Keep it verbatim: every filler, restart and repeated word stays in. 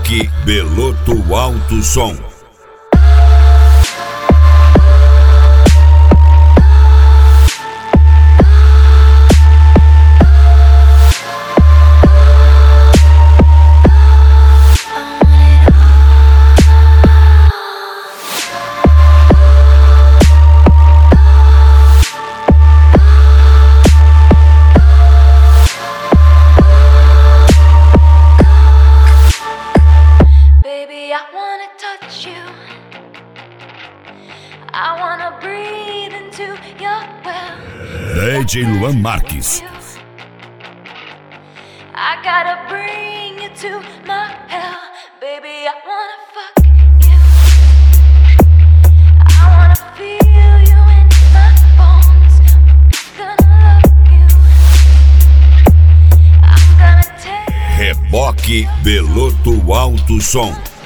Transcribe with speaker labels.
Speaker 1: Reboque Beloto Alto Som.
Speaker 2: I wanna touch you. I wanna breathe into your well.
Speaker 1: D J Luan Marques.
Speaker 2: I gotta bring you to my hell. Baby, I wanna fuck you. I wanna feel you in my bones. I'm gonna love you. I'm gonna take
Speaker 1: Reboque Beloto Alto Som.